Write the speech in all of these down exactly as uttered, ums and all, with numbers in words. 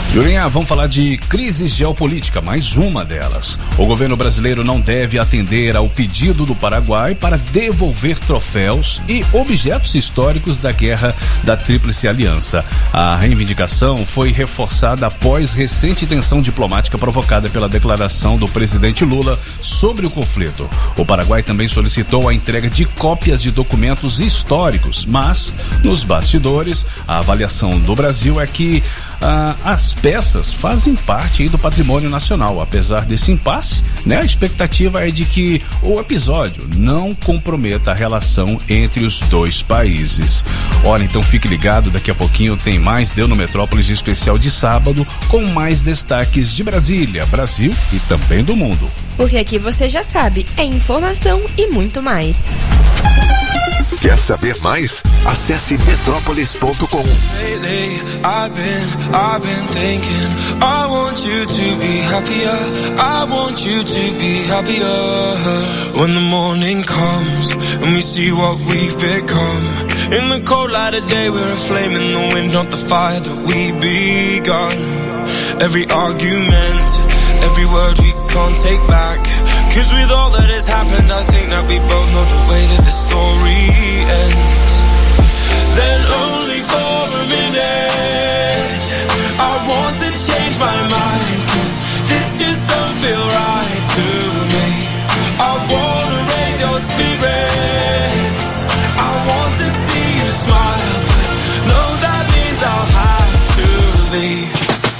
Julinha, vamos falar de crise geopolítica, mais uma delas. O governo brasileiro não deve atender ao pedido do Paraguai para devolver troféus e objetos históricos da guerra da Tríplice Aliança. A reivindicação foi reforçada após recente tensão diplomática provocada pela declaração do presidente Lula sobre o conflito. O Paraguai também solicitou a entrega de cópias de documentos históricos, mas, nos bastidores, a avaliação do Brasil é que ah, as peças fazem parte aí do patrimônio nacional. Apesar desse impasse, né, a expectativa é de que o episódio não comprometa a relação entre os dois países. Olha, então fique ligado, daqui a pouquinho tem mais Deu no Metrópolis especial de sábado, com mais destaques de Brasília, Brasil e também do mundo. Porque aqui você já sabe, é informação e muito mais. Quer saber mais? Acesse metrópolis ponto com. Lately, I've been, I've been thinking, I want you to be happier, I want you to be happier. When the morning comes and we see what we've become, in the cold light of day we're a flame in the wind, not the fire that we begun. Every argument, every word we can't take back, 'cause with all that has happened I think that we both know the way that the story ends. Then only for a minute I want to change my mind, 'cause this just don't feel right to me. I wanna raise your spirits, I want to see you smile, but no, that means I'll have to leave.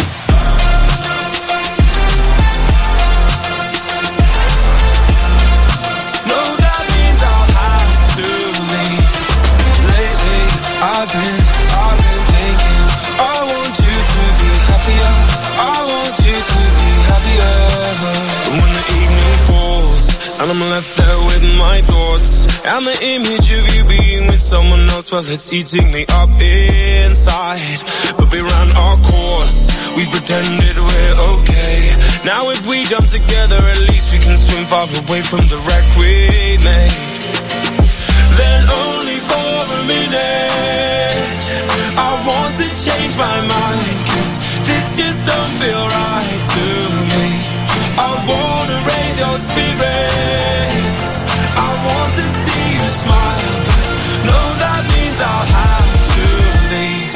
I've been, I've been thinking, I want you to be happier, I want you to be happier. When the evening falls and I'm left there with my thoughts, and the image of you being with someone else, well, it's eating me up inside. But we ran our course, we pretended we're okay. Now if we jump together, at least we can swim far away from the wreck we made. Then only for a minute I want to change my mind, 'cause this just don't feel right to me. I wanna raise your spirits, I want to see you smile, but no, that means I'll have to leave.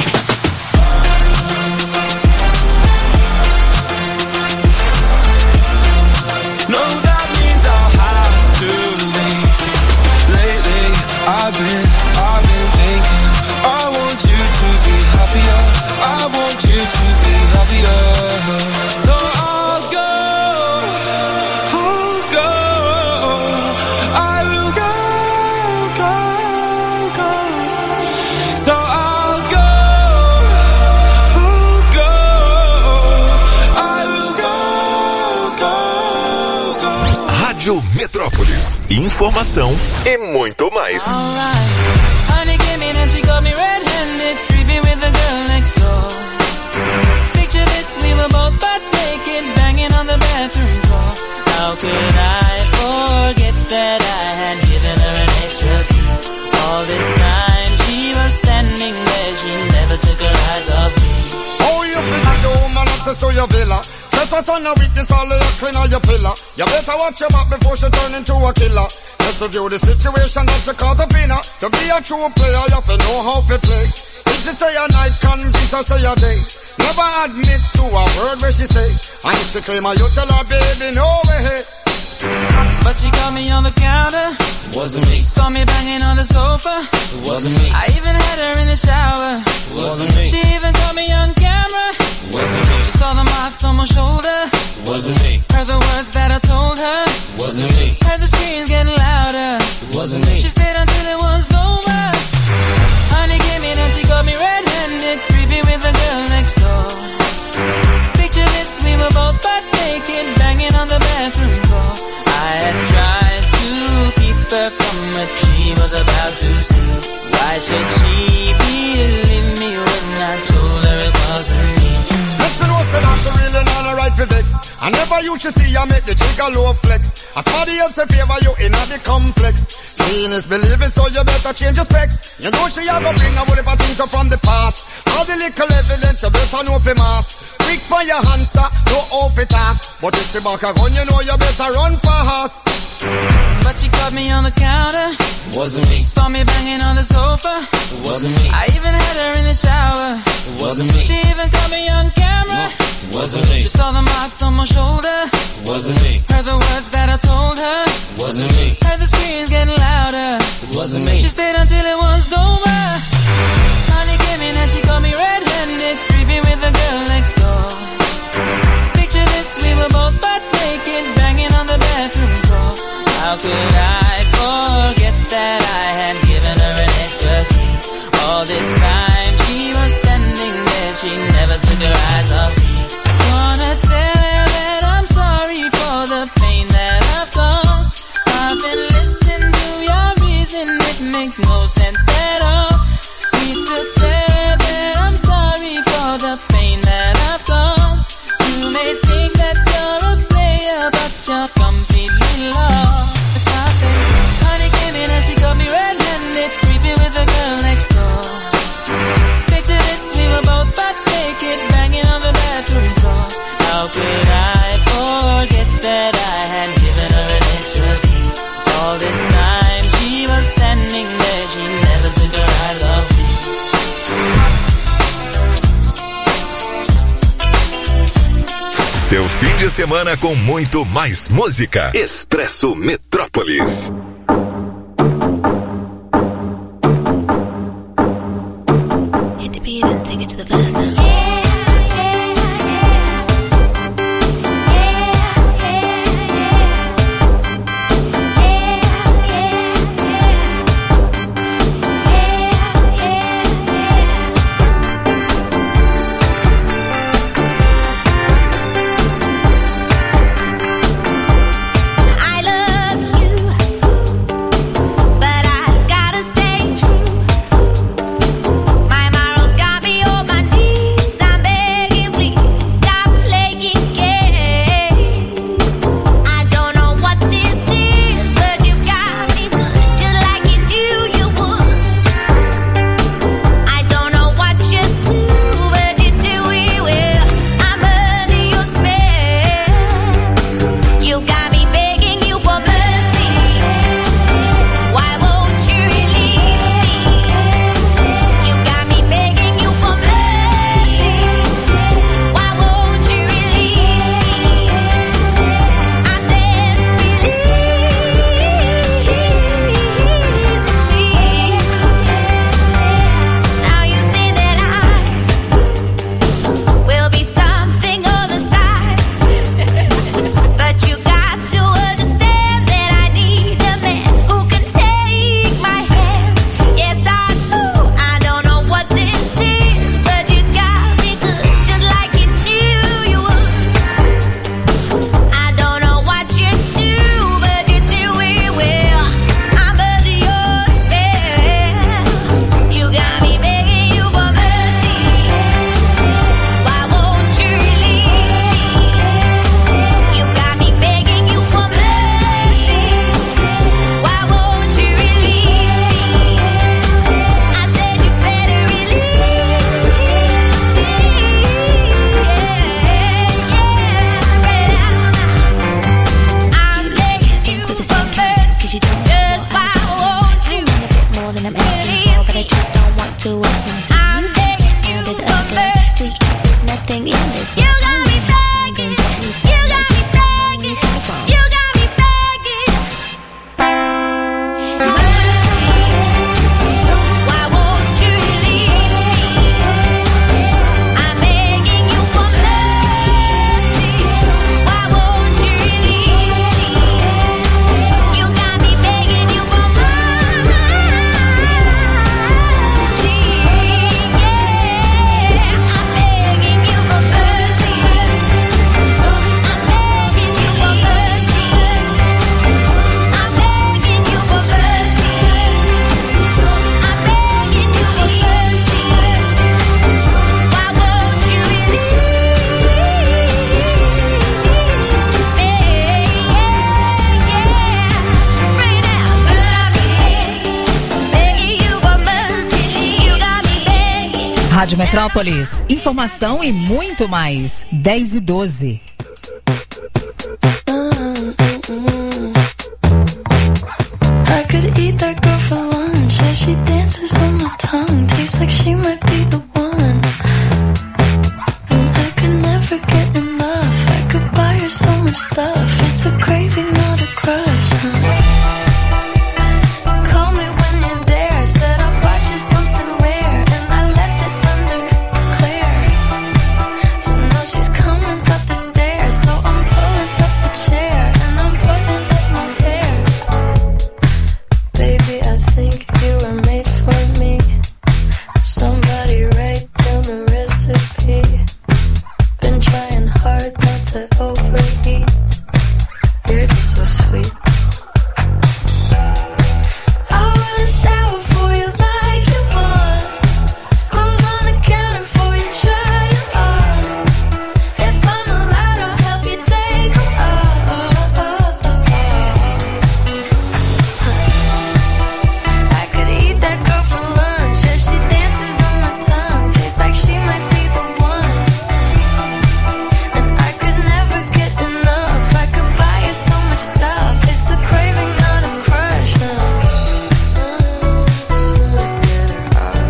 No, that means I'll have to leave. Lately I've been, I've been thinking, I want you to be happier, I want you to be happier. So I'll go, I'll go, I will go, go, go. So I'll go, I'll go, I will go, go, go. Rádio Metrópolis. Informação e muito mais. Honey came in and she got me red-handed, creepy with the girl next door. Picture this, we were both butt naked, banging on the bathroom floor. How could I forget that I had given her an extra key? All this time she was standing there, she never took her eyes off me. Oh, you think the woman access to your villa? Trespass on a weakness, all of your clean on your pillar. You better watch your back before she turn into a killer. Let's review the situation that you call the winner. To be a true player, you have to know how to play. If she say a night, convince her say a day. Never admit to a word where she say. And if she claim her, you tell her, baby, no way. But she caught me on the counter, Wasn't me. saw me banging on the sofa, Wasn't me. I even had her in the shower. Wasn't me. She even caught me on camera. Wasn't me. She saw the marks on my shoulder, Wasn't me. heard the words that I told her, Wasn't me. heard the screams getting louder. Wasn't me. She stayed until it was over. Honey came in and she got me red-handed, creepy with the girl next door. Picture this, we were both butt naked, banging on the bathroom floor. I had tried to keep her from what she was about to see. Why should she believe me when I told her it wasn't me? Make she know say that she really not a right for vex. I never you should see her make the trigger low flex. As somebody else in favor you in the complex. Seeing is believing, so you better change your specs. You know she a go bring a whole heap of things up from the past. All the little evidence you better know for mass. Quick in your hands, sir. No off it up. But if she back a gun, you know you better run fast. But she caught me on the counter. Wasn't me. Saw me banging on the sofa. Wasn't me. I even had her in the shower. Wasn't me. She even caught me on camera. Wasn't me. She saw the marks on my shoulder. Wasn't me. Heard the words that I told her. Wasn't me. Heard the screams getting louder. Wasn't me. She stayed until it was over. Honey came in and she caught me red-handed, creeping with the girl next door. Picture this, we were both butt naked, banging on the bathroom floor. How could I forget that I had given her an extra key? All this time she was standing there, she never took her eyes off me. Wanna tell her that I'm sorry for the pain that I've caused. I've been listening to your reason, it makes no sense at all. Need to tell her that I'm sorry for the pain that I've caused. You may think that you're a player, but you're completely lost. That's why I say, honey came in and she got me red-handed, creepy with the girl next door. Picture this, we were both butt naked, banging on the bathroom floor. How could I forget that I had given her an extra key? All this time she was standing there, she never took her eyes off me. Seu fim de semana com muito mais música. Expresso Metrópolis. Hit the beat and take it to the verse now. Yeah. Rádio Metrópolis, informação e muito mais. dez e doze. I could eat that girl for lunch as she dances on my tongue. Tastes like she might be the one. And I could never get enough. I could buy her so much stuff. It's a craving, not a crush. Call me when you're there. Said I'll buy you something rare. And I left it under clear. So now she's coming up the stairs. So I'm pulling up a chair. And I'm putting up my hair. Baby, I think you were made for me. Somebody write down the recipe. Been trying hard not to overeat. You're just so sweet. I'll run a shower for you like you want. Clothes on the counter for you, try it on. If I'm allowed, I'll help you take them off. I could eat that girl for lunch as she dances on my tongue. Tastes like she might be the one. And I could never get enough. I could buy you so much stuff. It's a craving, not a crush. No. Just wanna get her off.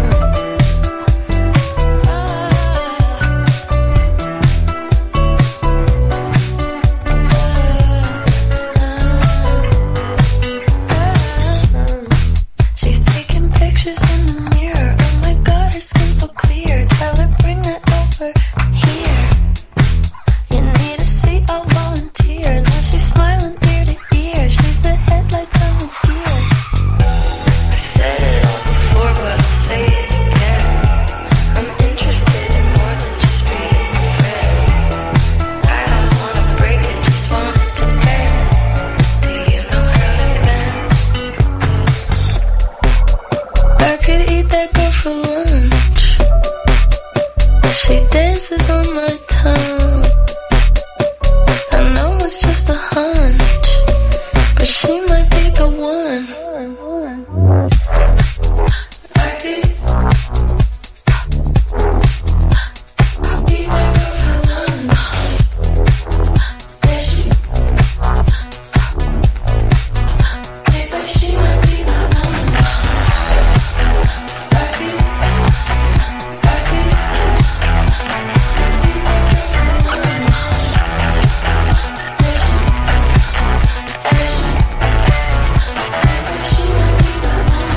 She's taking pictures in the mirror. Oh my god, her skin's so clear. Tell her bring that over here. You need a seat, I'll volunteer. Now she's smiling ear to ear. She's the headlights on the deer. I said it all before, but I'll say it again. I'm interested in more than just being a friend. I don't wanna break it, just want it to bend. Do you know how to bend? I could eat that girl for lunch. She dances on my tongue. I know it's just a hunch, but she might be the one. I could eat that girl for lunch. Yeah, she tastes like she might be the one. I could, I could eat that girl for lunch. Yeah, she, yeah, she tastes like she might be the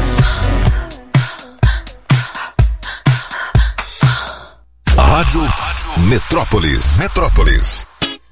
one. Rádio Metrópolis. Metrópolis.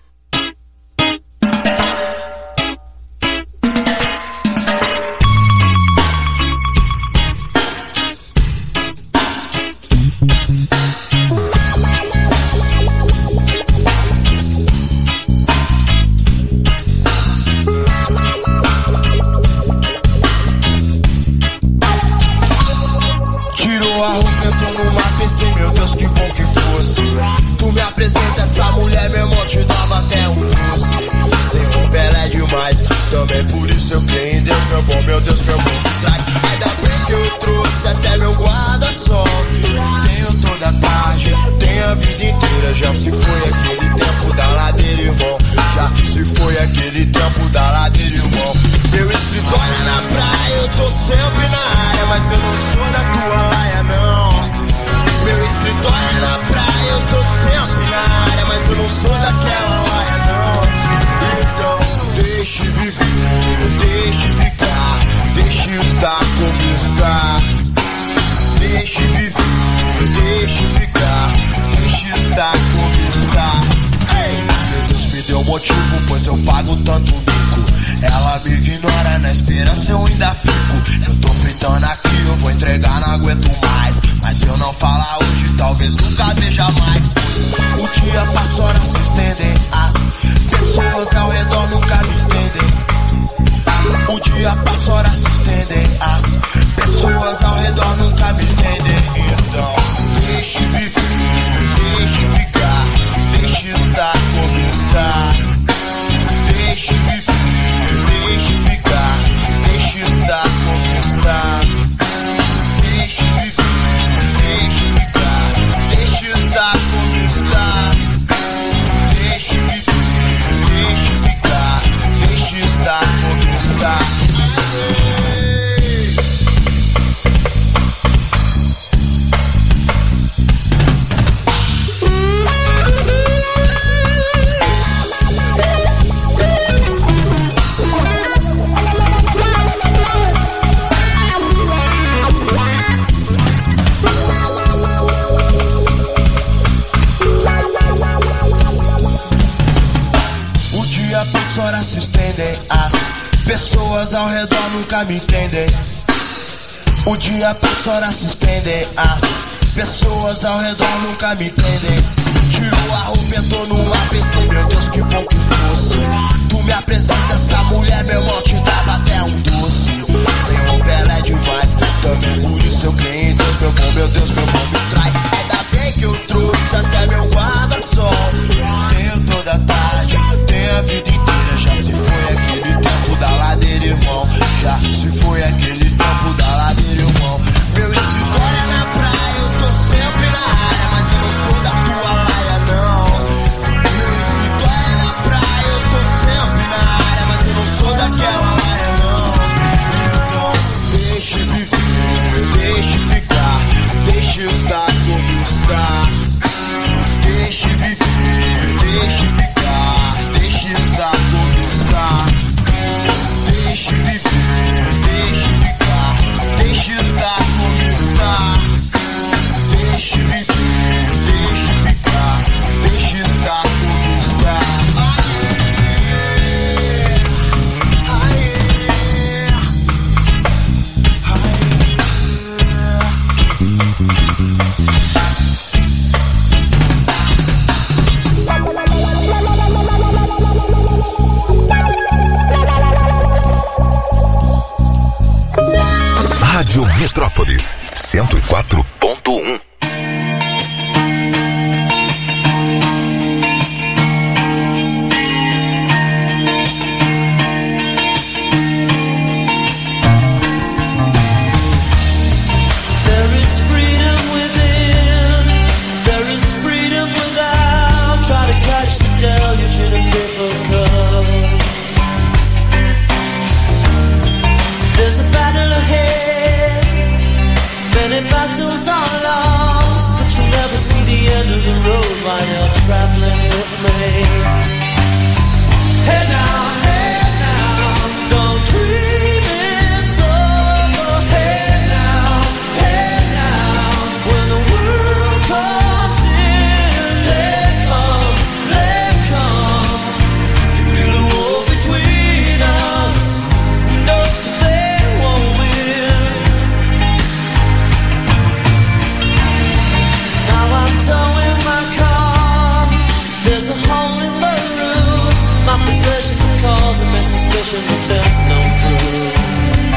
Tirou a roupa, entrou numa pensei, meu Deus, que bom que fosse. Tu me apresenta essa mulher, meu irmão, te dava até um doce. Sem roupa ela é demais, também por isso eu creio em Deus, meu bom, meu Deus, meu bom me traz. Ainda bem que eu trouxe até meu guarda-sol. Tenho toda a tarde, tenho a vida inteira. Já se foi aquele tempo da ladeira, irmão. Já se foi aquele tempo da ladeira, irmão. Meu escritório é na praia, eu tô sempre na área, mas eu não sou da tua laia, não. Meu escritório é na praia, eu tô sempre na área, mas eu não sou daquela laia, não. Então, deixe viver, deixe ficar, deixe estar como está. Deixe viver, deixe ficar, deixe estar como está. Ei, meu Deus me deu motivo, pois eu pago tanto bico. Ela me ignora, na esperança eu ainda fico. Eu tô fritando aqui, eu vou entregar, não aguento mais. Mas se eu não falar hoje, talvez nunca veja mais. Pois o dia passa, horas se estendem. As pessoas ao redor nunca me entendem. O dia passa, horas se estendem. As pessoas ao redor nunca me entendem. Então, deixe viver, deixe ficar, deixe estar como está. Deixe viver, deixe ficar, deixe estar como está. Deixe viver, deixe ficar. entendem. As pessoas ao redor nunca me entendem. O dia passa, horas se estendem. As pessoas ao redor nunca me entendem. Tirou a roupa, entrou no A P C, meu Deus, que bom que fosse. Tu me apresenta essa mulher, meu irmão, te dava até um doce. Sem roupa ela é demais, também por isso eu creio em Deus. Meu bom, meu Deus, meu bom me traz. Ainda bem que eu trouxe até meu guarda-sol. Tenho toda a tarde, tenho a vida inteira. Já se foi aquele tempo da ladeira, irmão. Já se foi aquele tempo da ladeira, irmão. Meu escritório é na praia, eu tô sempre na área, mas eu não sou da tua laia, não. Meu escritório é na praia, eu tô sempre na área, mas eu não sou daquela laia, não. Então deixe viver, deixe ficar, deixe estar como está. Deixe viver, deixe ficar, deixe estar como está. Deixe viver, deixe ficar, deixe estar como está. Deixe viver, deixe ficar, deixe estar como está. Rádio Metrópolis cento e quatro ponto um. There's a battle ahead, many battles are lost, but you'll never see the end of the road while you're traveling with me. Hey now, hey now, don't dream it's over. Hey now, hey now, when the world comes in, they come, they come to build a wall between us. No, towing my car, there's a hole in the roof. My possessions are causing me suspicion, but there's no proof.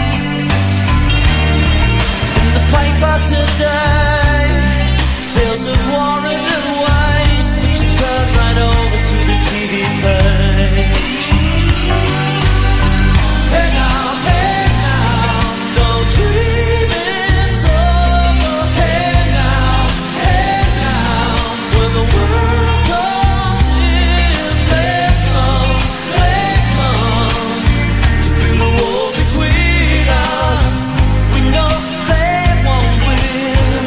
In the paper today, tales of war and waste, but you turn right over to the T V page. Hey now, hey now, don't dream it's over. Hey now, hey now, when the world comes in, they come, they come to build a wall between us. We know they won't win.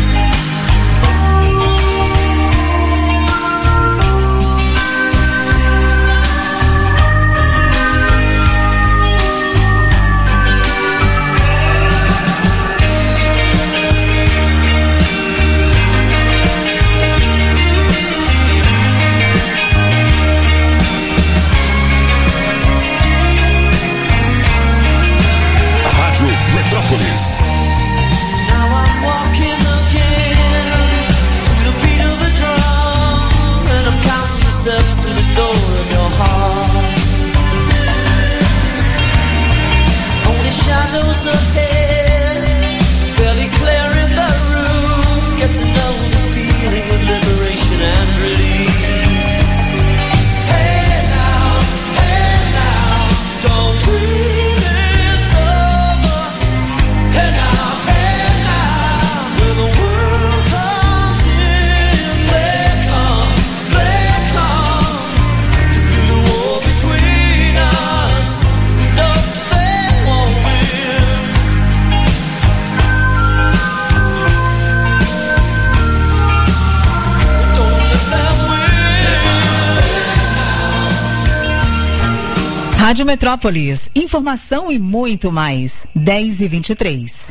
Rádio Metrópolis. Now I'm walking again to the beat of the drum, and I'm counting the steps to the door of your heart. Only shadows ahead, barely clearing the roof. Get to know the feeling of liberation and release. Hey now, hey now, don't dream it's over. Hey now, hey now, when the world comes in, they come, they come to build a wall between us. No, they won't win. Don't let them win. Rádio Metrópolis, informação e muito mais. dez e vinte e três.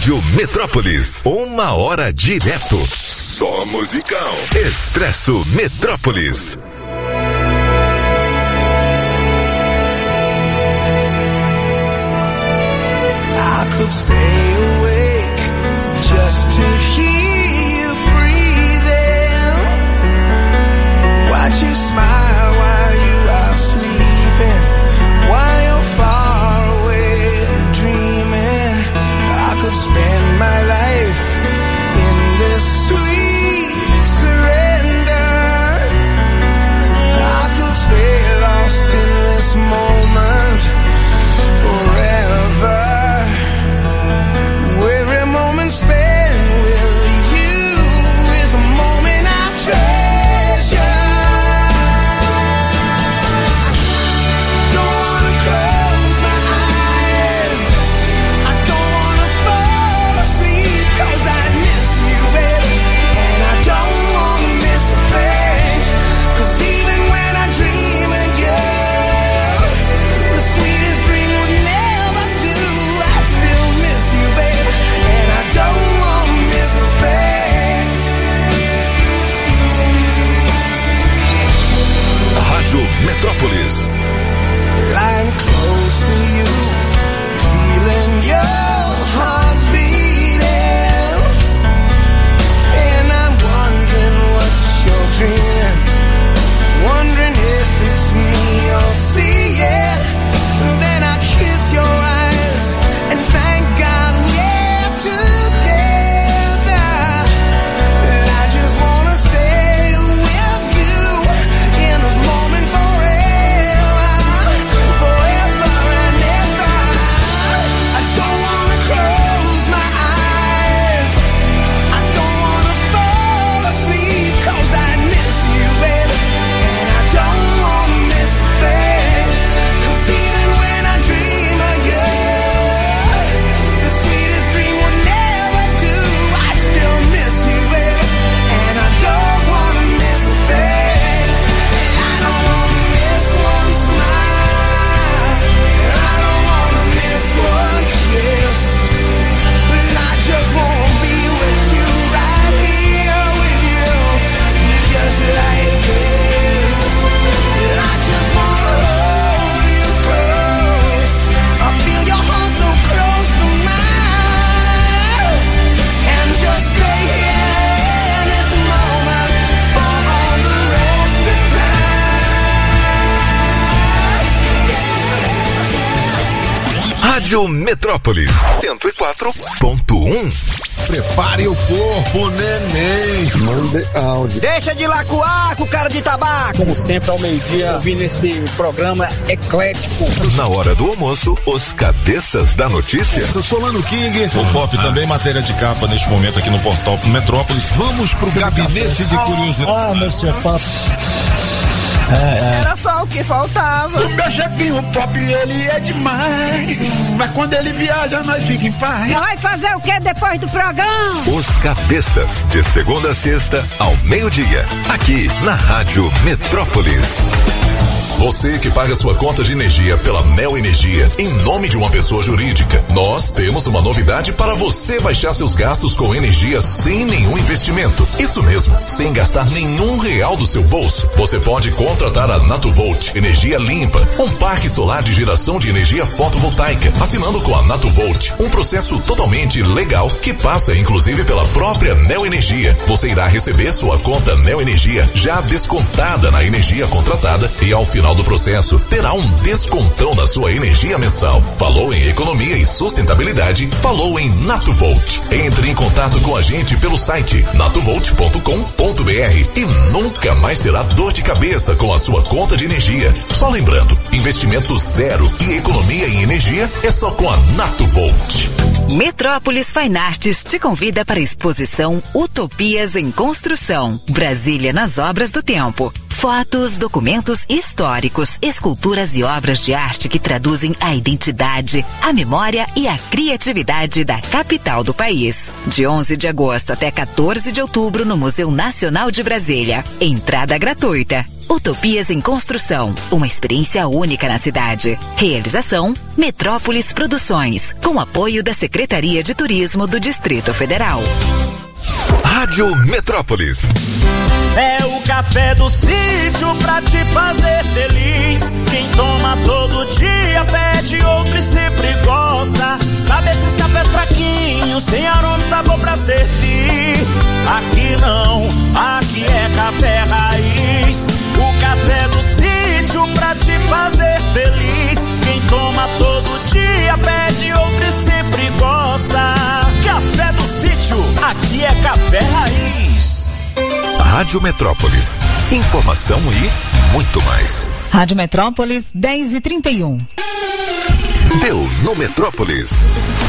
Rádio Metrópolis, uma hora direto. Só musical. Expresso Metrópolis. I could stay awake just to hear you breathing. Watch you smile while you are sleeping, while you're far away and dreaming. I could spend my life in this sweet surrender. I could stay lost in this moment forever. Every moment spent with you is a moment I treasure. Don't wanna close my eyes, I don't wanna fall asleep, 'cause I miss you, baby, and I don't wanna miss a thing. 'Cause even when I dream of you, the sweetest dream would never do. I still miss you, baby, and I don't wanna miss a thing. Rádio Metrópolis. Lying close to you, feeling your heart beating, and I'm wondering what you're dreaming, wondering if it's me you're seeing. Then I kiss your eyes and thank God we're together. And I just wanna stay with you in this moment forever, forever and ever. I don't wanna close my eyes, I don't wanna fall asleep, 'cause I miss you, baby, and I don't wanna miss a thing. 'Cause even when I dream of you, the sweetest dream will never do. I still miss you, baby, and I don't wanna miss a thing. I don't wanna miss one smile, I don't wanna miss one kiss. I just wanna be with you, right here with you, just like this. I just wanna hold you close, I feel your heart so close to mine, and just stay here in this moment for all the rest of time. Rádio Metrópolis cento e quatro ponto um. Prepare o corpo, neném. Mande áudio. Deixa de lacuar com cara de tabaco. Como sempre, ao meio-dia, ouvindo esse programa eclético. Na hora do almoço, os cabeças da notícia. Eu sou Lano King. O Pop também matéria de capa neste momento aqui no portal Metrópolis. Vamos pro gabinete de curiosidade. Ah, meu senhor Pop. É, é. Era só o que faltava. O meu chefinho, o Pop, ele é demais. Mas quando ele viaja, nós fica em paz. Vai fazer o que depois do programa? Os cabeças, de segunda a sexta, ao meio-dia. Aqui na Rádio Metrópolis. Você que paga sua conta de energia pela Neo Energia em nome de uma pessoa jurídica, nós temos uma novidade para você baixar seus gastos com energia sem nenhum investimento. Isso mesmo, sem gastar nenhum real do seu bolso. Você pode contratar a Natuvolt Energia Limpa, um parque solar de geração de energia fotovoltaica, assinando com a Natuvolt, um processo totalmente legal que passa inclusive pela própria Neo Energia. Você irá receber sua conta Neo Energia já descontada na energia contratada e ao final do processo terá um descontão na sua energia mensal. Falou em economia e sustentabilidade, falou em Natuvolt. Entre em contato com a gente pelo site natuvolt ponto com ponto br e nunca mais terá dor de cabeça com a sua conta de energia. Só lembrando, investimento zero e economia em energia é só com a Natuvolt. Metrópolis Fine Arts te convida para a exposição Utopias em Construção, Brasília nas Obras do Tempo. Fotos, documentos históricos, esculturas e obras de arte que traduzem a identidade, a memória e a criatividade da capital do país. De onze de agosto até quatorze de outubro no Museu Nacional de Brasília. Entrada gratuita. Utopias em Construção, uma experiência única na cidade. Realização Metrópolis Produções, com apoio da Secretaria de Turismo do Distrito Federal. Rádio Metrópolis. É o café do sítio pra te fazer feliz. Quem toma todo dia pede outro e sempre gosta. Sabe esses cafés fraquinhos, sem aroma e sabor pra servir? Aqui não, aqui é café raiz. O café do sítio pra te fazer feliz. Quem toma todo dia pede outro e sempre gosta. Café do sítio, aqui é café raiz. Rádio Metrópolis. Informação e muito mais. Rádio Metrópolis, dez e trinta e um. Deu no Metrópolis.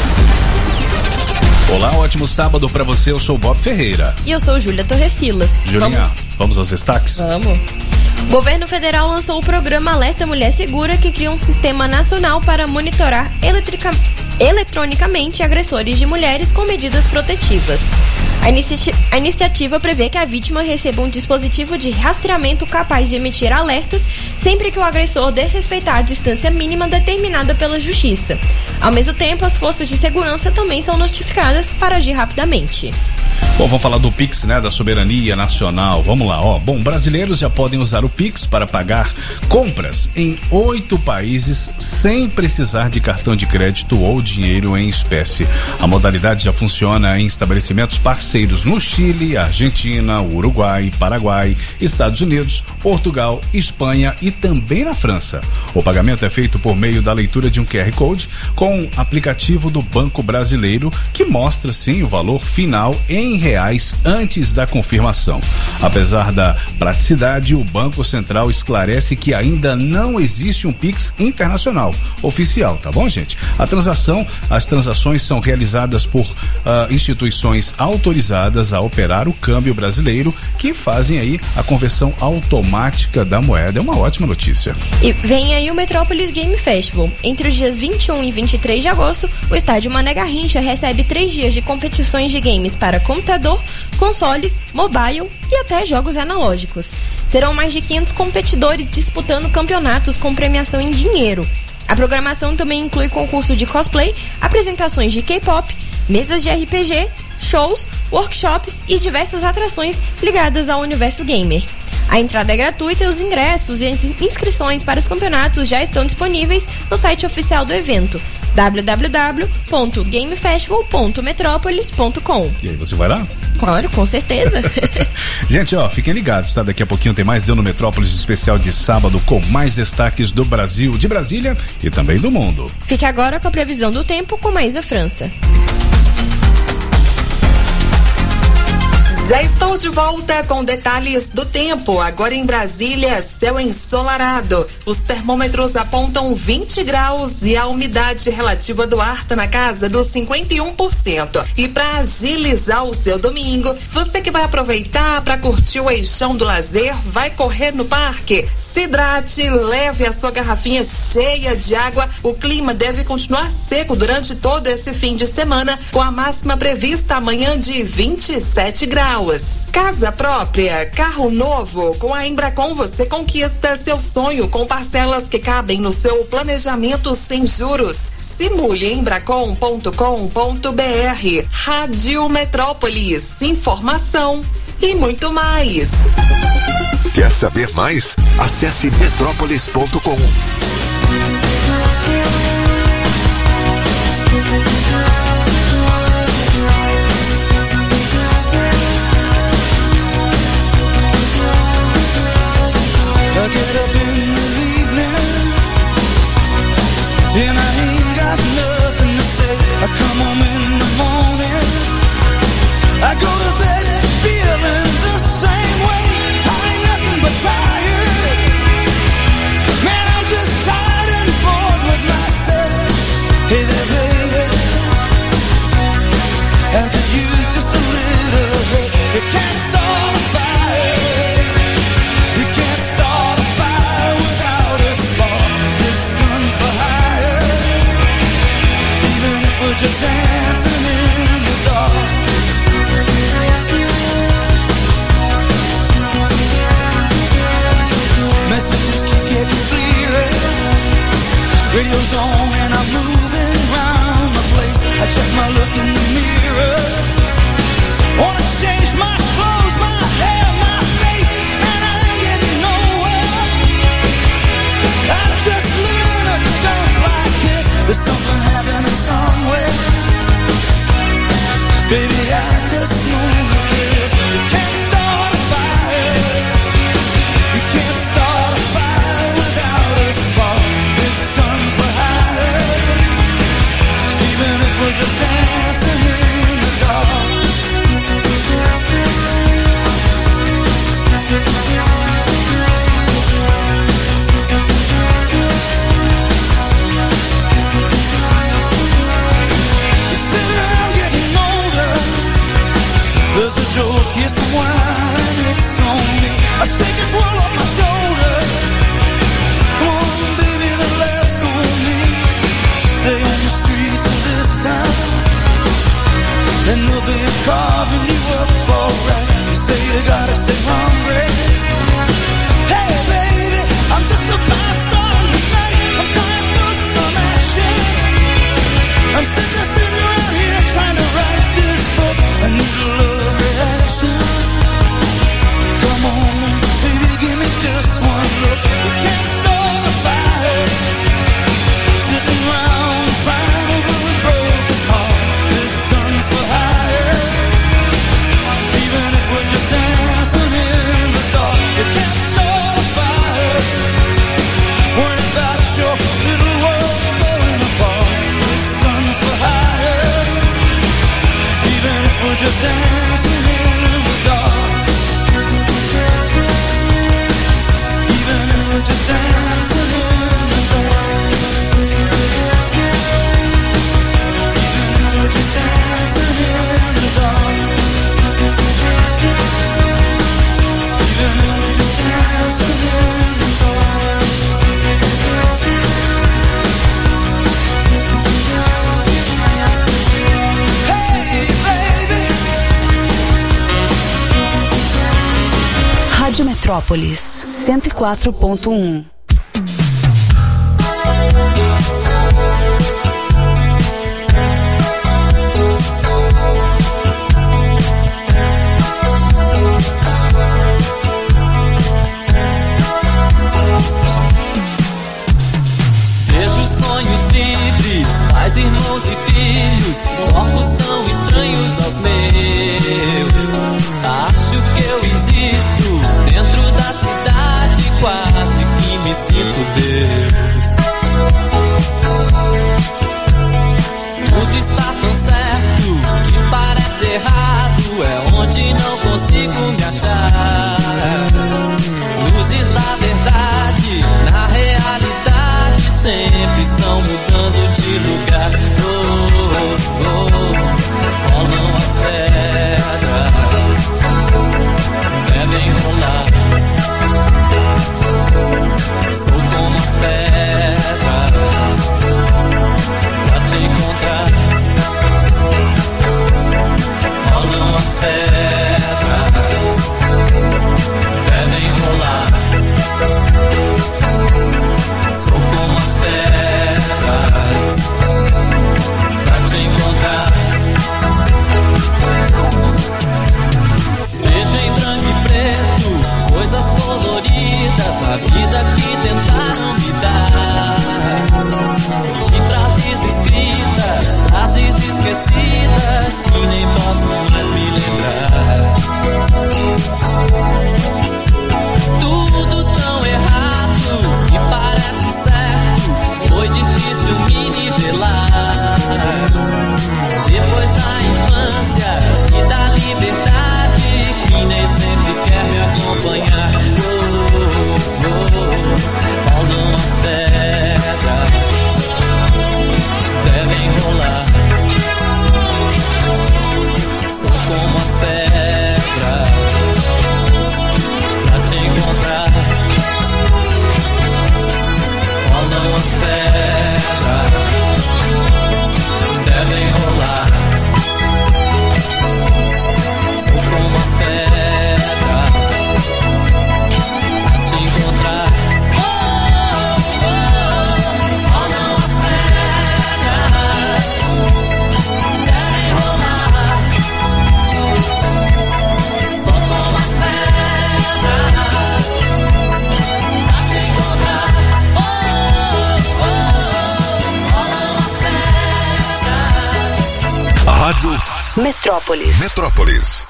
Olá, ótimo sábado pra você. Eu sou Bob Ferreira. E eu sou Júlia Torresilas. Julinha, vamos, vamos aos destaques? Vamos. O governo federal lançou o programa Alerta Mulher Segura, que cria um sistema nacional para monitorar eletrica... eletronicamente agressores de mulheres com medidas protetivas. A, inici... a iniciativa prevê que a vítima receba um dispositivo de rastreamento capaz de emitir alertas sempre que o agressor desrespeitar a distância mínima determinada pela justiça. Ao mesmo tempo, as forças de segurança também são notificadas para agir rapidamente. Bom, vamos falar do Pix, né, da soberania nacional. Vamos lá, ó. Bom, brasileiros já podem usar o Pix para pagar compras em oito países sem precisar de cartão de crédito ou dinheiro em espécie. A modalidade já funciona em estabelecimentos parceiros no Chile, Argentina, Uruguai, Paraguai, Estados Unidos, Portugal, Espanha e também na França. O pagamento é feito por meio da leitura de um Q R Code com aplicativo do Banco Brasileiro, que mostra sim o valor final em reais antes da confirmação. Apesar da praticidade, o Banco Central esclarece que ainda não existe um Pix internacional oficial, tá bom, gente? A transação, as transações são realizadas por uh, instituições autorizadas a operar o câmbio brasileiro, que fazem aí a conversão automática da moeda. É uma ótima notícia. E vem aí o Metrópolis Game Festival. Entre os dias vinte e um e vinte e três de agosto, o estádio Mané Garrincha recebe três dias de competições de games para computador, consoles, mobile e até jogos analógicos. Serão mais de quinhentos competidores disputando campeonatos com premiação em dinheiro. A programação também inclui concurso de cosplay, apresentações de K-pop, mesas de R P G, shows, workshops e diversas atrações ligadas ao universo gamer. A entrada é gratuita e os ingressos e as inscrições para os campeonatos já estão disponíveis no site oficial do evento, w w w ponto game festival ponto metropolis ponto com. E aí, você vai lá? Claro, com certeza. Gente, ó, fiquem ligados, tá? Daqui a pouquinho tem mais Deu no Metrópolis especial de sábado com mais destaques do Brasil, de Brasília e também do mundo. Fique agora com a previsão do tempo com Maísa França. Já estou de volta com detalhes do tempo. Agora em Brasília, céu ensolarado. Os termômetros apontam vinte graus e a umidade relativa do ar está na casa dos cinquenta e um por cento. E para agilizar o seu domingo, você que vai aproveitar para curtir o eixão do lazer, vai correr no parque, se hidrate, leve a sua garrafinha cheia de água. O clima deve continuar seco durante todo esse fim de semana, com a máxima prevista amanhã de vinte e sete graus. Casa própria, carro novo, com a Embracon você conquista seu sonho com parcelas que cabem no seu planejamento sem juros. Simule embracon ponto com ponto b r. Rádio Metrópolis, informação e muito mais. Quer saber mais? Acesse metrópolis ponto com. I get up in the evening and I ain't got nothing to say. I come home in the morning, I go to bed feeling the same way. I ain't nothing but tired. Man, I'm just tired and bored with myself. Hey there, baby, I could use just a little help. You can't start a fire. You can't start a fire without a spark. This gun's for hire. Even if we're just dancing in the dark. radio's on and I'm moving around the place. I check my look in the mirror. Wanna change my clothes, my hair, my face, and I ain't getting nowhere. I'm just living in a dump like this. There's something happening somewhere. Baby, I just know that this. You can't start a fire. You can't start a fire without a spark. This guns for hire. Even if we're just dancing in the dark. You sit around getting older. There's a joke, here's some wine, it's on me. I shake this world off my shoulders. Come on, baby, the laughs on me. Stay on the streets of this town, and they'll be carving you up alright. You say you gotta stay hungry. Hey, baby, I'm just a fast star tonight. I'm dying for some action. I'm sitting there sitting around here trying to write this book. I need a love reaction. Come on now, baby, give me just one look. We can't start a fire. Sitting around crying over a broken heart. This gun's for hire. Even if we're just dancing in the dark. We can't start a fire. Worrying about your little world falling apart. This gun's for hire. Even if we're just dancing in the dark. Even if we're just dancing in the dark. Even if we're just dancing in the dark. Even if we're just dancing in the dark. Hey, baby. Rádio Metrópolis, cento e quatro ponto um. Vejo sonhos livres, pais, irmãos e filhos, corpos tão estranhos aos meus. Acho que eu existo dentro da cidade, quase que me Metrópolis. Metrópolis.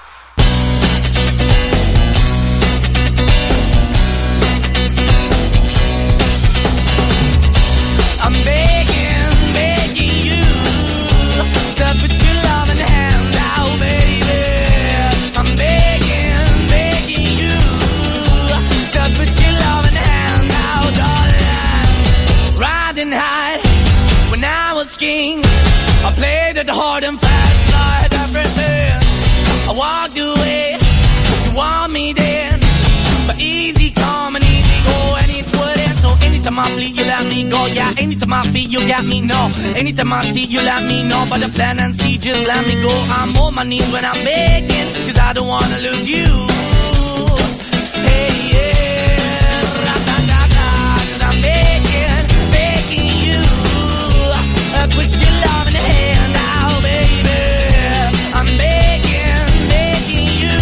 I'm begging, begging you to put your love in the hand out, baby. I'm begging, begging you to put your love in the hand out, darling. Riding high when I was king, I played it hard and fast, like everything. I walked away, you want me then, but easy come and easy go, and it wouldn't. So anytime I bleed, you let me go. Yeah, anytime I feel, you got me, no. Anytime I see, you let me know. But the plan and see, just let me go. I'm on my knees when I'm begging, cause I don't wanna lose you. Hey, yeah, ra-da-da-da, cause I'm begging, begging you. Uh, put your love in the hand now, baby. I'm begging, begging you.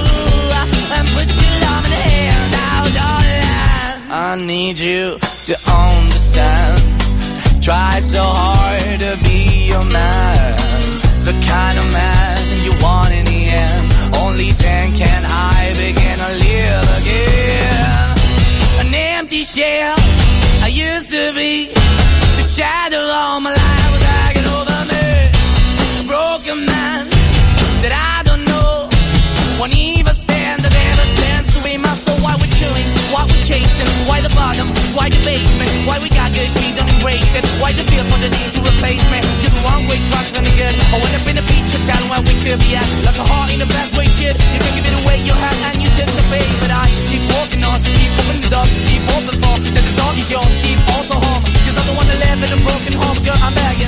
Uh, put your love in the hand now, darling. I need you to understand. Try so hard to be your man, the kind of man you want in the end. Only then can I begin to live again. An empty shell I used to be, the shadow all my life was hanging over me. A broken man that I don't know won't even stand, that ever stands to be my soul. Why we're chilling, why we're chasing, why the bottom, why the basement, why we got good, she don't embrace it, why the feel for the need to replace me. You're the wrong way, trying to good. I went up in the feature town where we could be at, like a heart in the best way, shit. You can give it away, you have, and you tend to pay. But I keep walking on, keep opening the door, keep open for, that the dog is yours, keep also home. Cause I'm the one that live in a broken home, girl, I'm begging.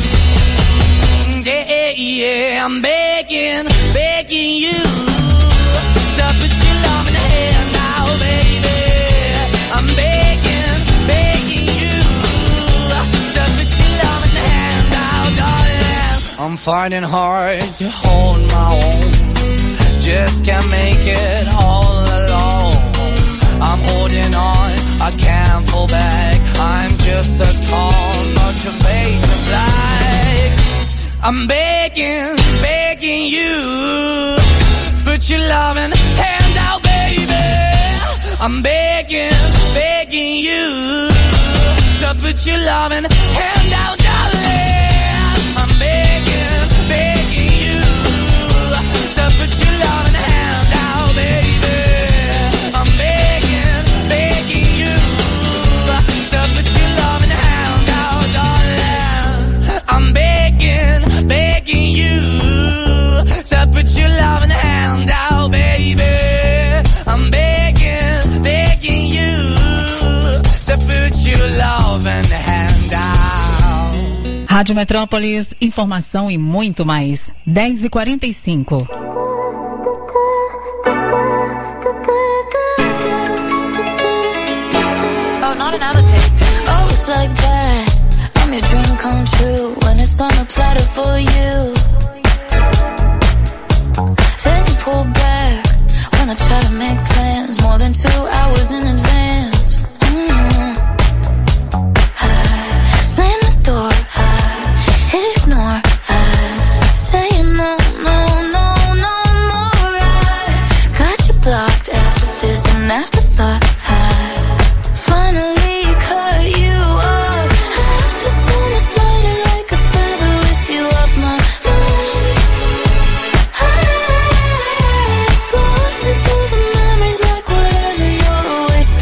Yeah, yeah, yeah, I'm begging, begging you to put your love in the hand now, baby. I'm begging, begging you to put your love in the hand now, darling. I'm finding hard to hold my own, just can't make it all alone. I'm holding on, I can't fall back. I'm just a call, not your face of black. I'm begging, begging you, put your loving hand out, baby. I'm begging, begging you to put your loving hand out, darling. I'm begging, begging you to put your loving hand out, baby. I'm begging, begging you to put your loving hand out, darling. I'm begging, begging you to put your loving hand out, baby. I'm begging, begging you to put your loving hand out. Rádio Metrópolis, informação e muito mais. dez e quarenta e cinco. Oh, not another take. Oh, it's like that. I'm your dream come true when it's on a platter for you. Then you pull back when I try to make plans more than two hours in advance. Mm-hmm. I slam the door, I ignore, I say no, no, no, no more. I got you blocked after this and afterthought. I finally cut you off. I feel so much lighter, like a feather with you off my mind. I floating through the memories like whatever you're wasting.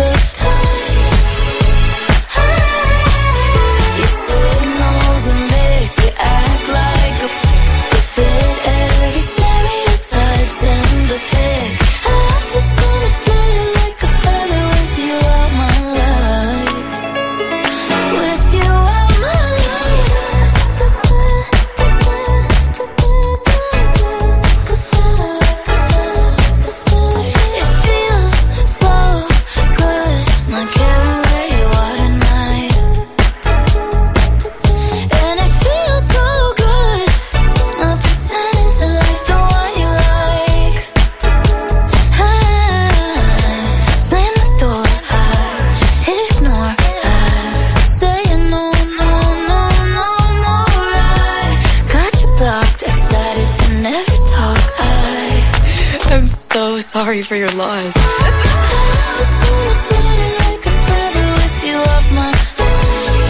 sorry for your loss. The sun is floating like a feather with you off my mind.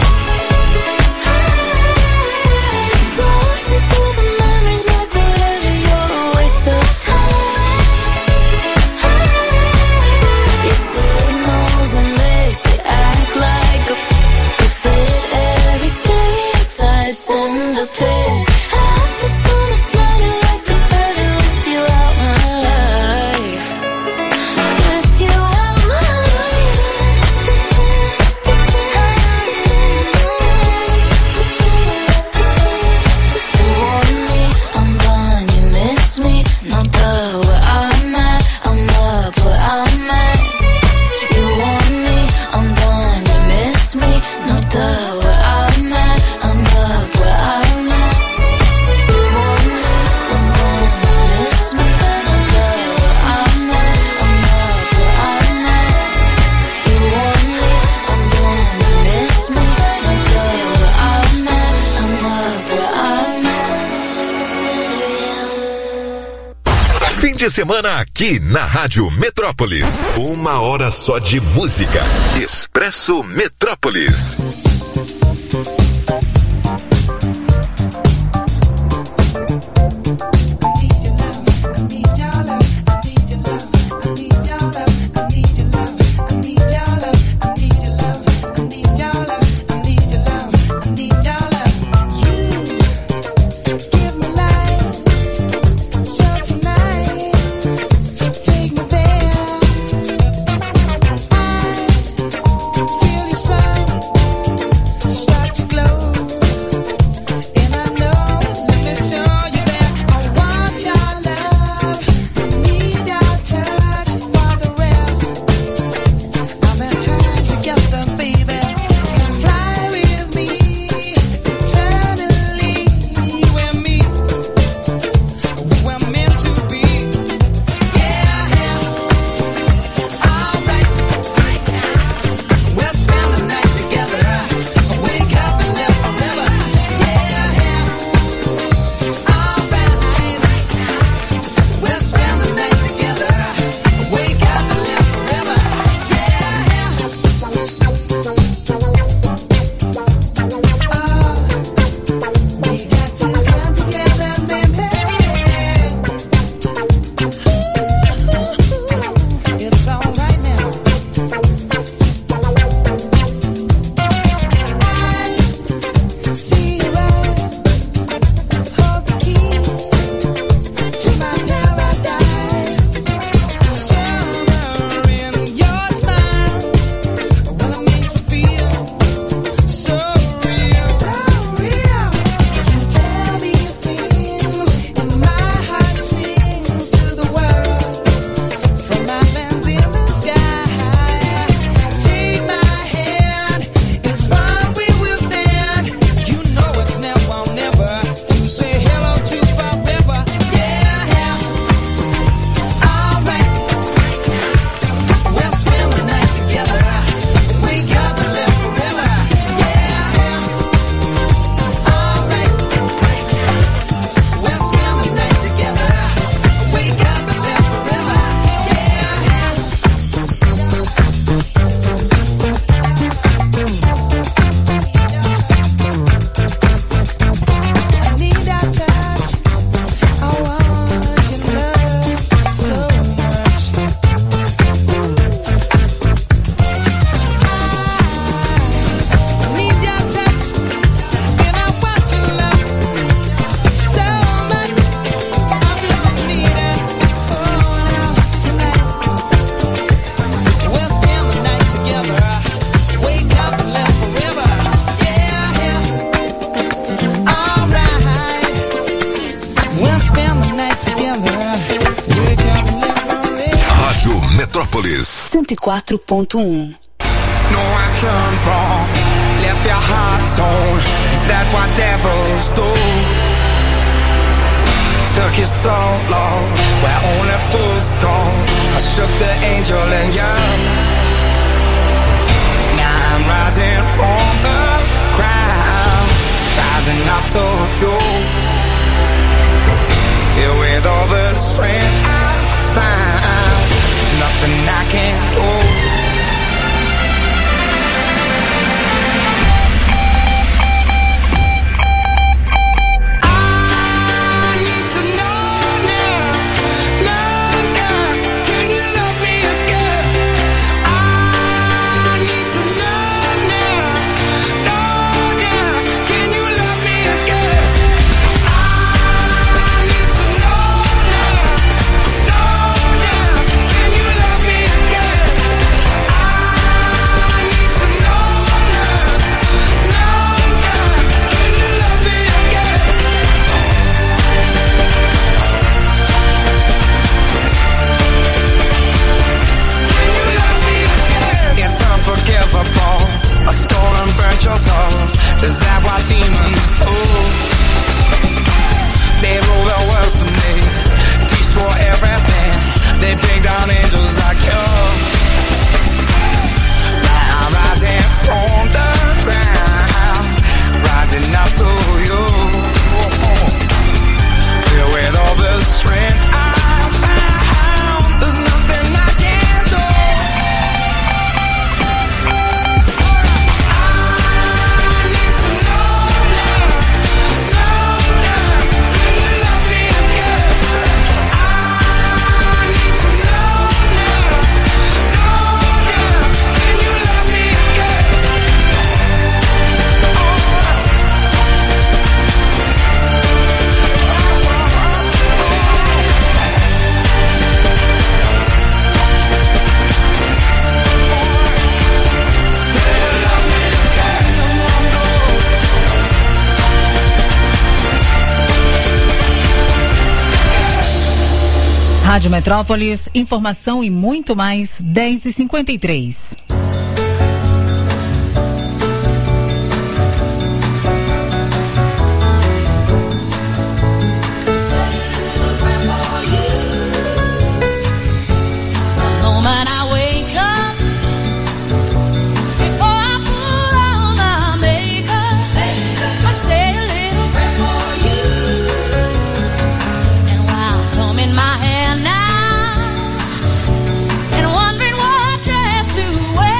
Floating through the memories like whatever, you're a waste of time. You say no's and makes you act like a you fit every stereotype in the pit. Half the sun is floating like a feather with you out my life. With you out my life. You want me, I'm gone, you miss me. No duh, where I'm at, I'm up where I'm at. You want me, I'm gone, you miss me. No duh, where I'm at, I'm up where I'm at. You want me, the sun's gonna miss me. No duh, where I'm at, I'm up where I'm at. You want me, the sun's gonna miss me. No duh, where I'm at, I'm up where I'm at. Fim de semana aqui na Rádio Metrópolis. Uma hora só de música. Expresso Metrópolis. cento e quatro ponto um. No, I turned wrong, left your heart torn. Is that what devils do? Took you so long, where only fools go. I shook the angel in you. Now I'm rising from the ground, rising up to you. Filled with all the strength I find. can't do. A stolen burnt your soul. Is that what demons do? They rule the world to me, destroy everything. They bring down angels like you. Now I'm rising from the ground, rising up to you. Filled with all the strength I found, there's nothing I can do. Rádio Metrópolis, informação e muito mais, dez e cinquenta e três. And wondering what dress to wear.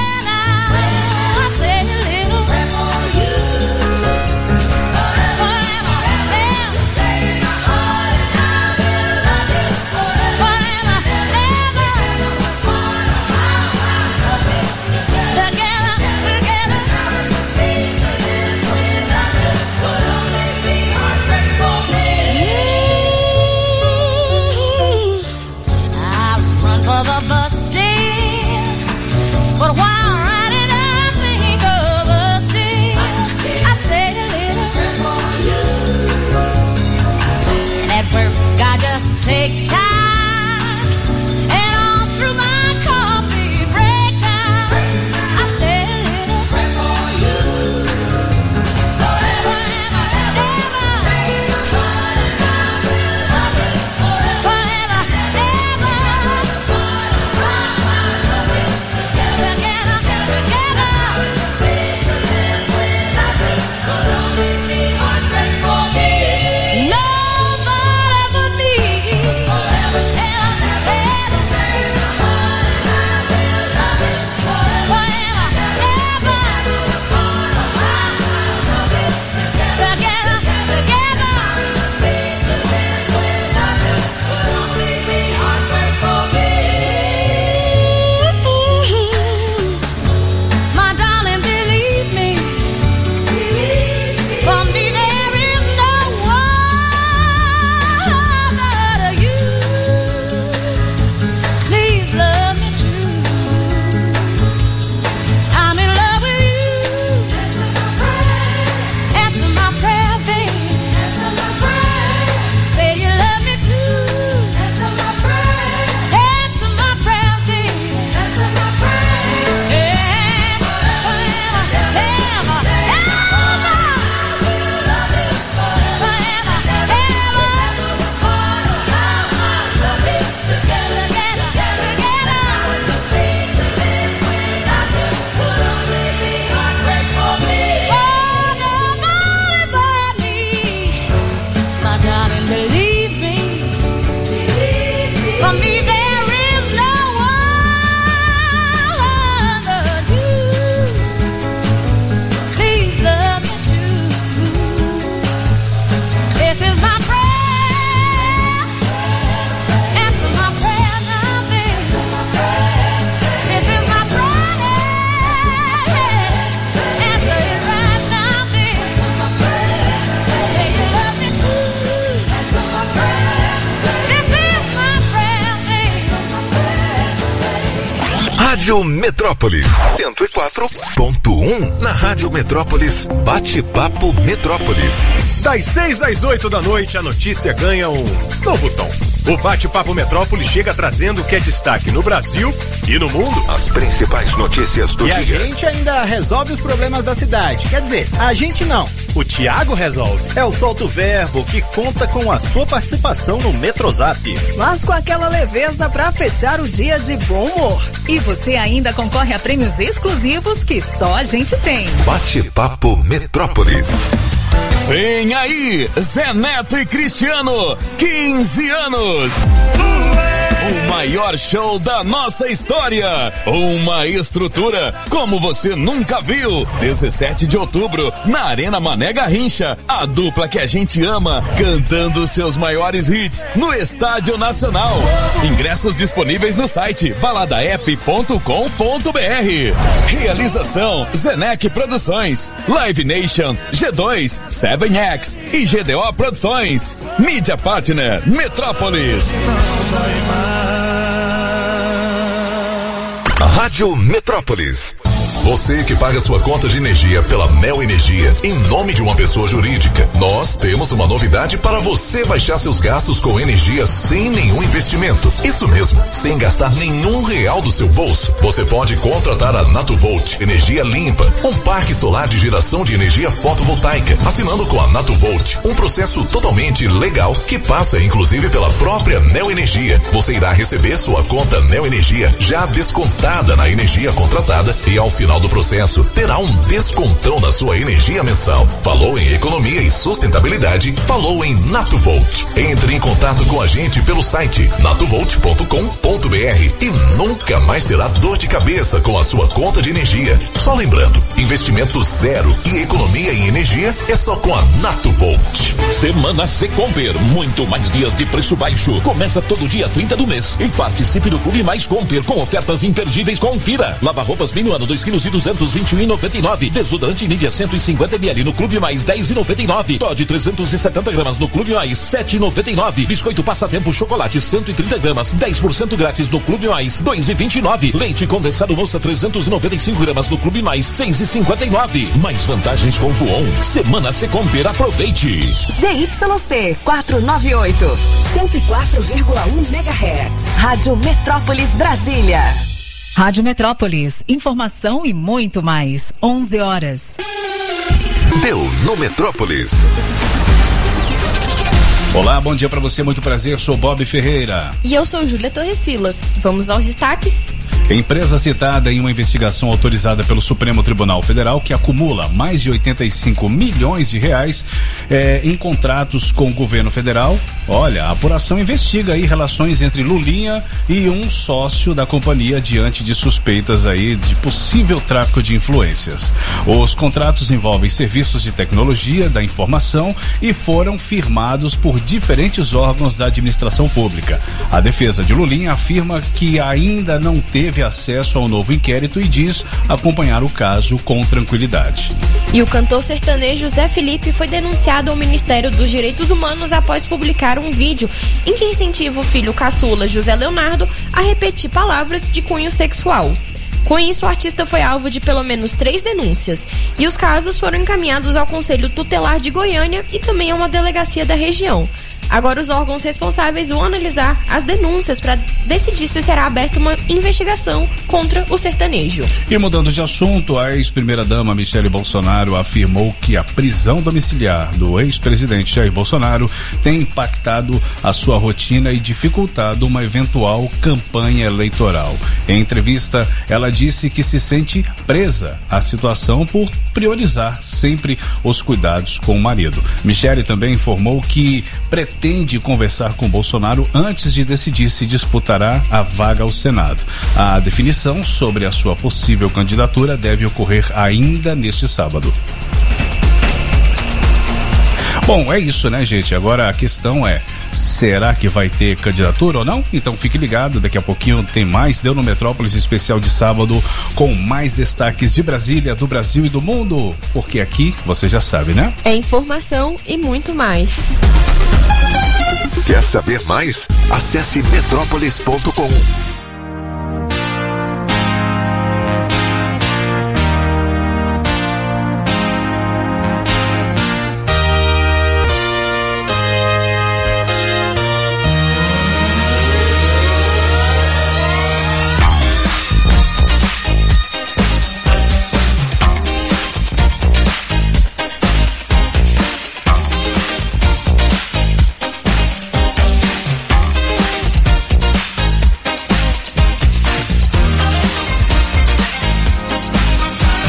Rádio Metrópolis cento e quatro ponto um. Na Rádio Metrópolis, bate-papo Metrópolis. Das seis às oito da noite, a notícia ganha um novo tom. O Bate-Papo Metrópolis chega trazendo o que é destaque no Brasil e no mundo. As principais notícias do e dia. E a gente ainda resolve os problemas da cidade. Quer dizer, a gente não. O Thiago resolve. É o Solta o Verbo, que conta com a sua participação no Metrozap. Mas com aquela leveza pra fechar o dia de bom humor. E você ainda concorre a prêmios exclusivos que só a gente tem. Bate-Papo Metrópolis. Vem aí, Zé Neto e Cristiano, quinze anos. O maior show da nossa história. Uma estrutura como você nunca viu. dezessete de outubro, na Arena Mané Garrincha. A dupla que a gente ama, cantando seus maiores hits no Estádio Nacional. Ingressos disponíveis no site balada app ponto com ponto br. Realização Zenec Produções, Live Nation, G dois, seven X e G D O Produções. Mídia Partner Metrópolis. Rádio Metrópolis. Você que paga sua conta de energia pela Neo Energia em nome de uma pessoa jurídica, nós temos uma novidade para você baixar seus gastos com energia sem nenhum investimento. Isso mesmo, sem gastar nenhum real do seu bolso. Você pode contratar a Natuvolt Energia Limpa, um parque solar de geração de energia fotovoltaica, assinando com a Natuvolt, um processo totalmente legal que passa inclusive pela própria Neo Energia. Você irá receber sua conta Neo Energia já descontada na energia contratada e ao final do processo terá um descontão na sua energia mensal. Falou em economia e sustentabilidade, falou em Natuvolt. Entre em contato com a gente pelo site natuvolt ponto com ponto br e nunca mais terá dor de cabeça com a sua conta de energia. Só lembrando, investimento zero e economia em energia é só com a Natuvolt. Semana Secomper, muito mais dias de preço baixo. Começa todo dia trinta do mês e participe do Clube Mais Comper com ofertas imperdíveis. Confira. Lava roupas Minuano dois quilos e duzentos e vinte e um reais e noventa e nove centavos. Desodorante Nivea cento e cinquenta mililitros no Clube Mais dez reais e noventa e nove centavos. Todd trezentos e setenta gramas no Clube Mais sete reais e noventa e nove centavos. Biscoito Passatempo Chocolate cento e trinta gramas dez por cento grátis no Clube Mais dois reais e vinte e nove centavos. Leite condensado Moça trezentos e noventa e cinco gramas no Clube Mais seis reais e cinquenta e nove centavos. Mais vantagens com Voon. Semana Secomper, aproveite. Z Y C quatrocentos e noventa e oito, cento e quatro vírgula um megahertz. Rádio Metrópolis Brasília. Rádio Metrópolis, informação e muito mais. onze horas. Deu no Metrópolis. Olá, bom dia pra você, muito prazer, sou Bob Ferreira. E eu sou Júlia Torres Silas. Vamos aos destaques? Empresa citada em uma investigação autorizada pelo Supremo Tribunal Federal que acumula mais de oitenta e cinco milhões de reais é, em contratos com o governo federal. Olha, a apuração investiga aí relações entre Lulinha e um sócio da companhia diante de suspeitas aí de possível tráfico de influências. Os contratos envolvem serviços de tecnologia da informação e foram firmados por diferentes órgãos da administração pública. A defesa de Lulinha afirma que ainda não teve acesso ao novo inquérito e diz acompanhar o caso com tranquilidade. E o cantor sertanejo Zé Felipe foi denunciado ao Ministério dos Direitos Humanos após publicar um vídeo em que incentiva o filho caçula José Leonardo a repetir palavras de cunho sexual. Com isso, o artista foi alvo de pelo menos três denúncias e os casos foram encaminhados ao Conselho Tutelar de Goiânia e também a uma delegacia da região. Agora os órgãos responsáveis vão analisar as denúncias para decidir se será aberta uma investigação contra o sertanejo. E mudando de assunto, a ex-primeira-dama Michele Bolsonaro afirmou que a prisão domiciliar do ex-presidente Jair Bolsonaro tem impactado a sua rotina e dificultado uma eventual campanha eleitoral. Em entrevista, ela disse que se sente presa à situação por priorizar sempre os cuidados com o marido. Michele também informou que pretende pretende conversar com Bolsonaro antes de decidir se disputará a vaga ao Senado. A definição sobre a sua possível candidatura deve ocorrer ainda neste sábado. Bom, é isso, né, gente? Agora a questão é, será que vai ter candidatura ou não? Então fique ligado, daqui a pouquinho tem mais Deu no Metrópolis especial de sábado com mais destaques de Brasília, do Brasil e do mundo, porque aqui você já sabe, né? É informação e muito mais. Quer saber mais? Acesse metrópolis ponto com.